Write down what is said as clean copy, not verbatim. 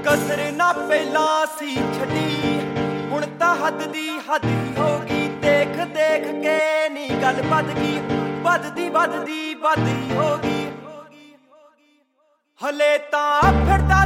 कसर ना पहला सी छड़ी हुण तां हद दी हद ही हो गई। देख देख के नी गल बद गई, बददी बददी बद ही हो गई। हले तां फिरदा